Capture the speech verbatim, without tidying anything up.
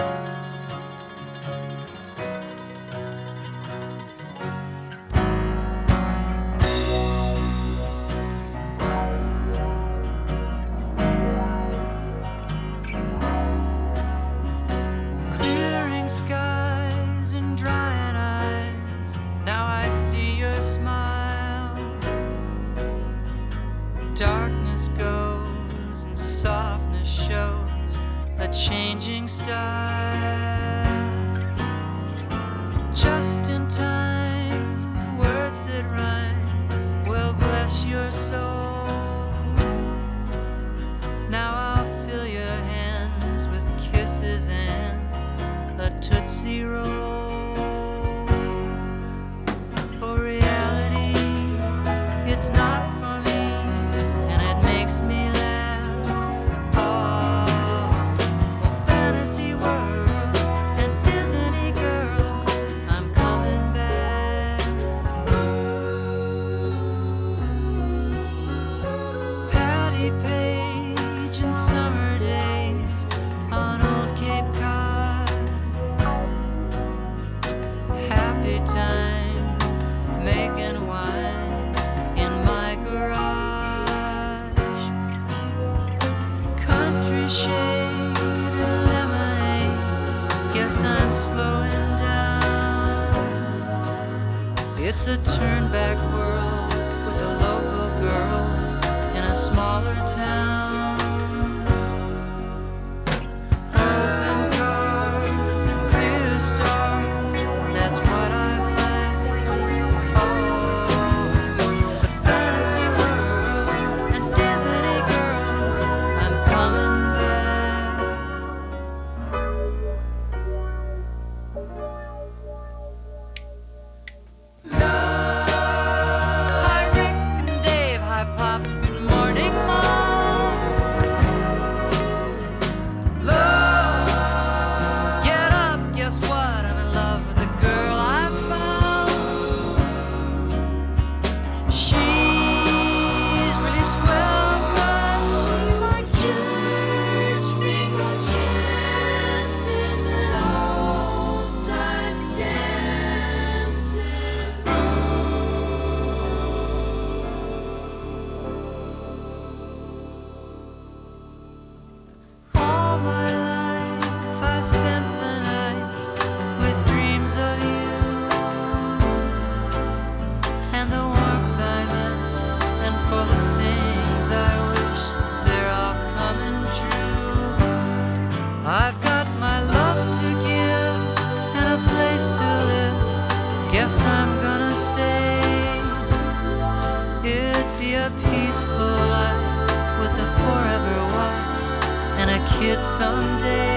Clearing skies and drying eyes, now I see your smile. Darkness goes and softness shows a changing style. Just in time, words that rhyme will bless your soul. Now I'll fill your hands with kisses and a Tootsie Roll. For reality, it's not for me, and it makes me laugh. Oh, oh, fantasy world and Disney girls, I'm coming back. Patty Page and summer days on old Cape Cod. Happy times making wine in my garage. Country shade and lemonade, guess I'm slowing down. It's a turn back world with a local girl in a smaller town. Open cars and clear stars, that's what I like. Oh, but fantasy world and Disney girls, I'm coming back. Hi Rick and Dave, hi Pop, good morning Mom. Love, get up, guess what? I'm in love with the girl I found. She's really swell 'cause she likes church, bingo chances, and old-time dances. All my life I spent the nights with dreams of you, and the warmth I miss, and for the things I wish they're all coming true. I've got my love to give and a place to live. Guess I'm gonna stay. It'd be a peaceful life with a forever wife and a kid someday.